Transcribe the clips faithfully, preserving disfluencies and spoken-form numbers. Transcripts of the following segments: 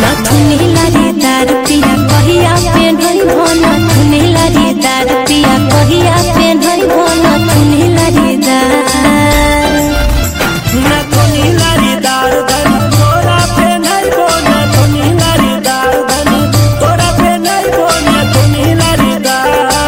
नथुनी लारीदार पिया कहिया पेन्हई भो नथुनी लारीदार पिया कहिया पेन्हई भो नथुनी लारीदार नथुनी लारीदार धनी तोरा पेन्हई भो नथुनी लारीदार धनी तोरा पेन्हई भो नथुनी लारीदार।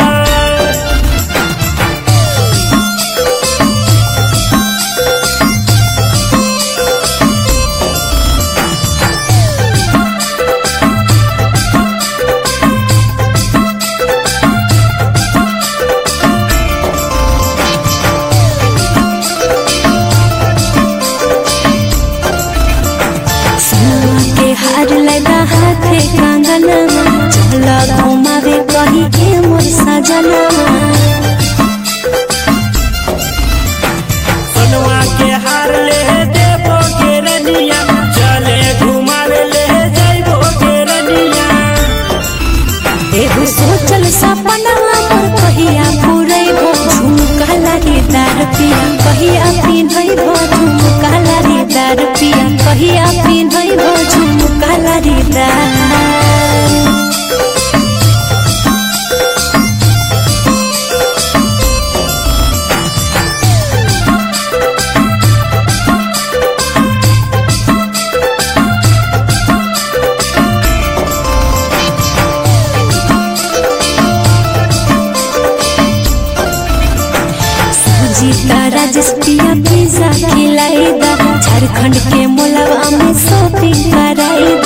हार लगा हाथे कंगनमा चल घुमावे कही के मोर सजनमा सोनवा के हार ले देबो के रनिया चले घुमावे ले जाइबो के रनिया। एगो सोचल सपना मोर कहिया पूरैबो झुमका लारीदार पिया कहिया पिन्हैबो झुमका लारीदार पिया कहिया पिन्हैबो झुमका लारीदार। जीता राजेश पिया पिज्जा खिलाई दा झारखंड के मोलवा में शॉपिंग कराई